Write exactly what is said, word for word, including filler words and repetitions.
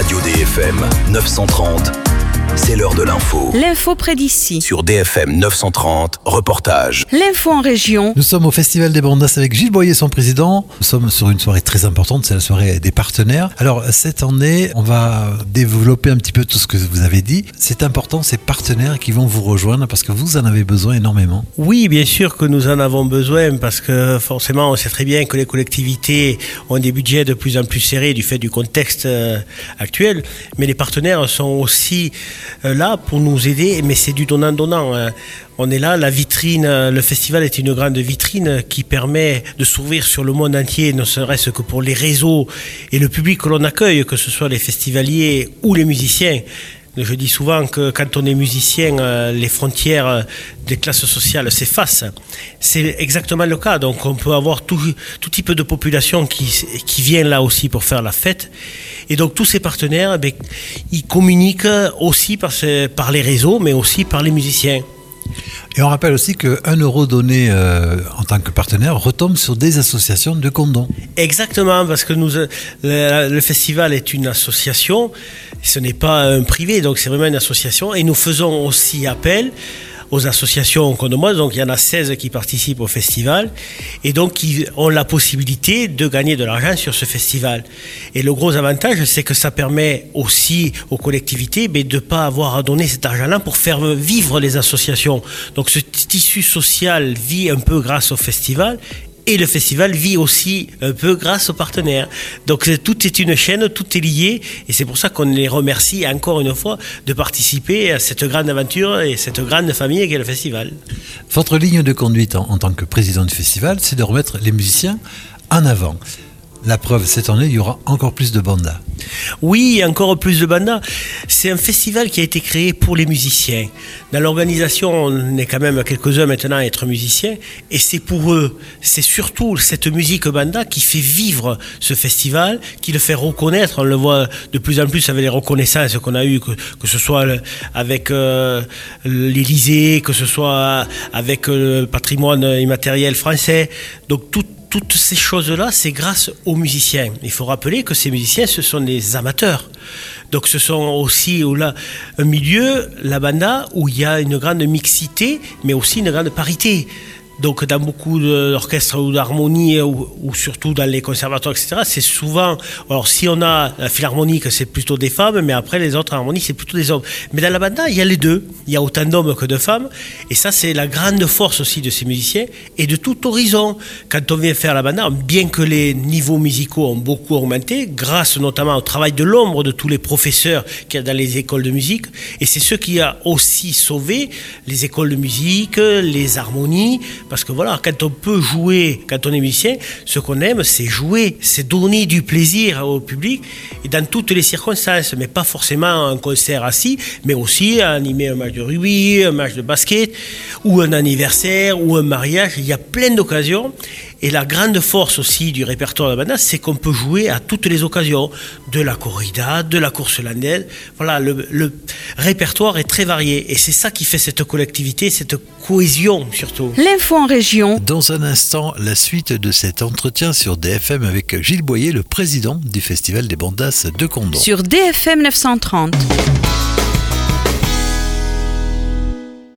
Radio D F M neuf cent trente, c'est l'heure de l'info. L'info près d'ici. Sur D F M neuf cent trente, reportage. L'info en région. Nous sommes au Festival des Bandas avec Gilles Boyer, son président. Nous sommes sur une soirée très importante, c'est la soirée des partenaires. Alors cette année, on va développer un petit peu tout ce que vous avez dit. C'est important, ces partenaires qui vont vous rejoindre parce que vous en avez besoin énormément. Oui, bien sûr que nous en avons besoin parce que forcément, on sait très bien que les collectivités ont des budgets de plus en plus serrés du fait du contexte actuel. Mais les partenaires sont aussi là pour nous aider, mais c'est du donnant-donnant. On est là, la vitrine, le festival est une grande vitrine qui permet de s'ouvrir sur le monde entier, ne serait-ce que pour les réseaux et le public que l'on accueille, que ce soit les festivaliers ou les musiciens. Je dis souvent que quand on est musicien, les frontières des classes sociales s'effacent. C'est exactement le cas. Donc on peut avoir tout, tout type de population qui, qui vient là aussi pour faire la fête. Et donc tous ces partenaires, ben, ils communiquent aussi par, ces, par les réseaux, mais aussi par les musiciens. Et on rappelle aussi qu'un euro donné euh, en tant que partenaire retombe sur des associations de condons. Exactement, parce que nous, le, le festival est une association, ce n'est pas un privé, donc c'est vraiment une association. Et nous faisons aussi appel aux associations qu'on demande, donc il y en a seize qui participent au festival et donc qui ont la possibilité de gagner de l'argent sur ce festival. Et le gros avantage, c'est que ça permet aussi aux collectivités mais de ne pas avoir à donner cet argent-là pour faire vivre les associations. Donc ce tissu social vit un peu grâce au festival. Et le festival vit aussi un peu grâce aux partenaires. Donc tout est une chaîne, tout est lié. Et c'est pour ça qu'on les remercie encore une fois de participer à cette grande aventure et cette grande famille qu'est le festival. Votre ligne de conduite en, en tant que président du festival, c'est de remettre les musiciens en avant. La preuve, cette année, il y aura encore plus de bandas. Oui, encore plus de bandas. C'est un festival qui a été créé pour les musiciens. Dans l'organisation, on est quand même quelques-uns maintenant à être musiciens. Et c'est pour eux, c'est surtout cette musique banda qui fait vivre ce festival, qui le fait reconnaître. On le voit de plus en plus avec les reconnaissances qu'on a eues, que, que ce soit avec euh, l'Élysée, que ce soit avec le patrimoine immatériel français. Donc tout Toutes ces choses-là, c'est grâce aux musiciens. Il faut rappeler que ces musiciens, ce sont des amateurs. Donc ce sont aussi là, un milieu, la banda, où il y a une grande mixité, mais aussi une grande parité. Donc dans beaucoup d'orchestres ou d'harmonie, ou, ou surtout dans les conservatoires, et cetera, c'est souvent... Alors si on a la philharmonique, c'est plutôt des femmes, mais après les autres harmonies, c'est plutôt des hommes. Mais dans la banda, il y a les deux. Il y a autant d'hommes que de femmes. Et ça, c'est la grande force aussi de ces musiciens et de tout horizon. Quand on vient faire la banda, bien que les niveaux musicaux ont beaucoup augmenté, grâce notamment au travail de l'ombre de tous les professeurs qu'il y a dans les écoles de musique, et c'est ce qui a aussi sauvé les écoles de musique, les harmonies. Parce que voilà, quand on peut jouer, quand on est musicien, ce qu'on aime, c'est jouer, c'est donner du plaisir au public, et dans toutes les circonstances, mais pas forcément un concert assis, mais aussi animer un match de rugby, un match de basket, ou un anniversaire, ou un mariage. Il y a plein d'occasions. Et la grande force aussi du répertoire de la banda, c'est qu'on peut jouer à toutes les occasions, de la corrida, de la course landaise. Voilà, le, le répertoire est très varié et c'est ça qui fait cette collectivité, cette cohésion surtout. L'info en région. Dans un instant, la suite de cet entretien sur D F M avec Gilles Boyer, le président du Festival des Bandas de Condom. Sur D F M neuf cent trente.